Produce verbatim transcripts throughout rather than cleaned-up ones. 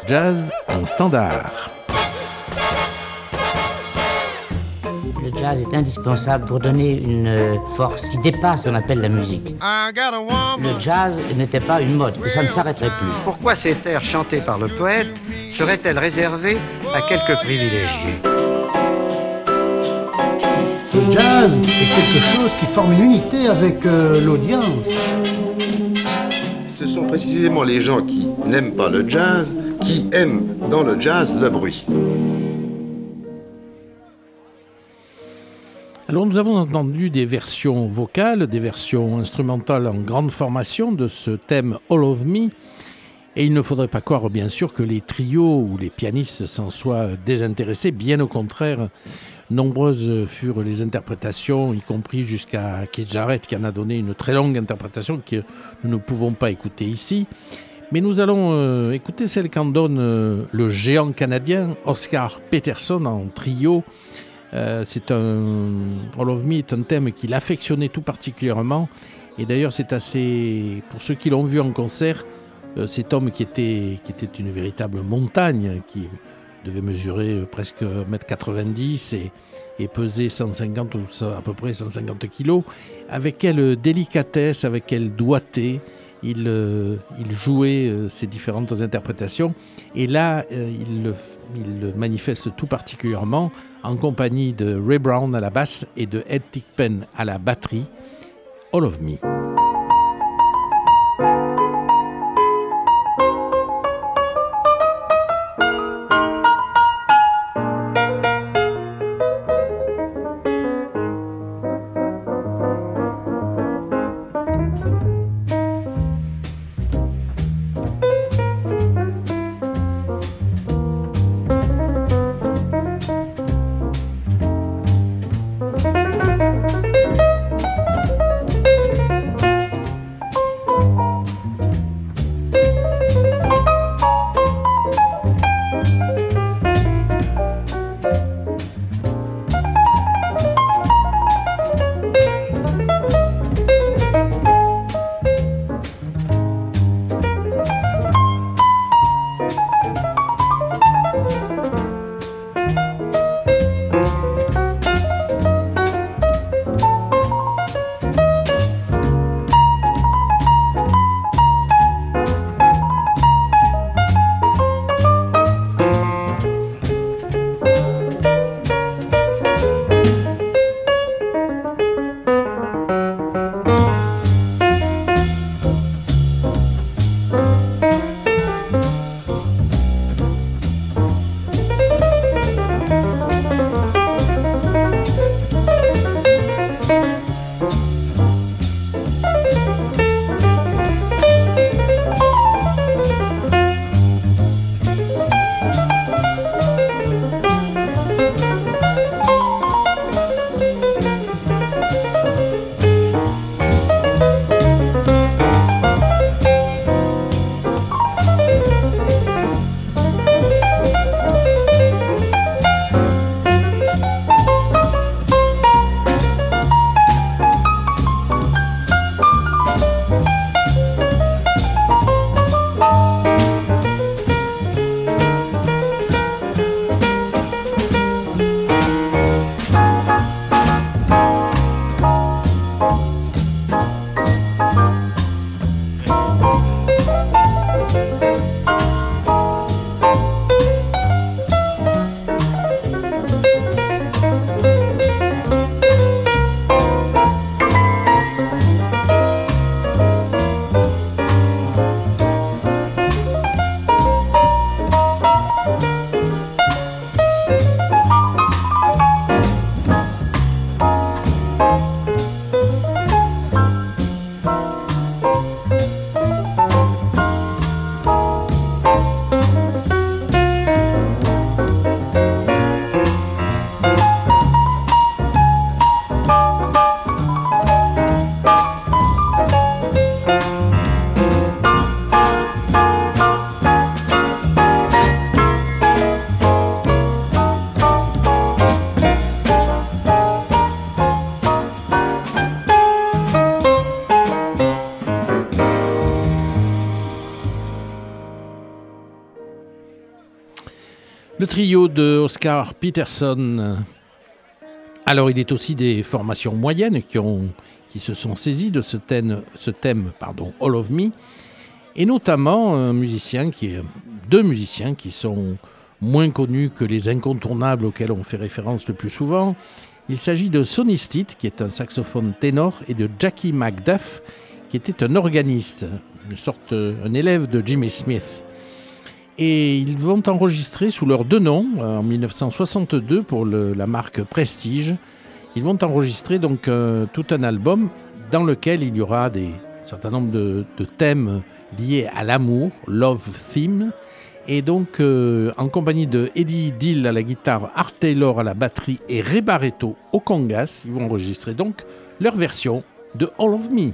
jazz en standard. Le jazz est indispensable pour donner une force qui dépasse ce qu'on appelle la musique. Le jazz n'était pas une mode, et ça ne s'arrêterait plus. Pourquoi ces airs chantés par le poète seraient-elles réservées à quelques privilégiés ? Le jazz est quelque chose qui forme une unité avec euh, l'audience. Ce sont précisément les gens qui n'aiment pas le jazz qui aiment dans le jazz le bruit. Alors nous avons entendu des versions vocales, des versions instrumentales en grande formation de ce thème All of Me. Et il ne faudrait pas croire bien sûr que les trios ou les pianistes s'en soient désintéressés. Bien au contraire, nombreuses furent les interprétations, y compris jusqu'à Keith Jarrett qui en a donné une très longue interprétation que nous ne pouvons pas écouter ici. Mais nous allons euh, écouter celle qu'en donne euh, le géant canadien Oscar Peterson en trio. Euh, c'est un All of Me est un thème qu'il affectionnait tout particulièrement, et d'ailleurs c'est assez, pour ceux qui l'ont vu en concert, euh, cet homme qui était, qui était une véritable montagne, qui devait mesurer presque un mètre quatre-vingt-dix et, et peser cent cinquante ou à peu près cent cinquante kilos, avec quelle délicatesse, avec quelle doigté il, euh, il jouait euh, ses différentes interprétations, et là euh, il, le, il le manifeste tout particulièrement en compagnie de Ray Brown à la basse et de Ed Thigpen à la batterie. All of Me. Le trio de Oscar Peterson. Alors, il est aussi des formations moyennes qui, ont, qui se sont saisies de ce thème, ce thème pardon, All of Me, et notamment un musicien qui est, deux musiciens qui sont moins connus que les incontournables auxquels on fait référence le plus souvent. Il s'agit de Sonny Stitt, qui est un saxophone ténor, et de Jackie McDuff, qui était un organiste, une sorte, un élève de Jimmy Smith. Et ils vont enregistrer sous leurs deux noms, en dix-neuf cent soixante-deux, pour le, la marque Prestige. Ils vont enregistrer donc euh, tout un album dans lequel il y aura des, un certain nombre de, de thèmes liés à l'amour, Love Theme. Et donc, euh, en compagnie de Eddie Dill à la guitare, Art Taylor à la batterie et Ray Barretto au congas, ils vont enregistrer donc leur version de All of Me.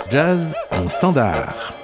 jazz en standard.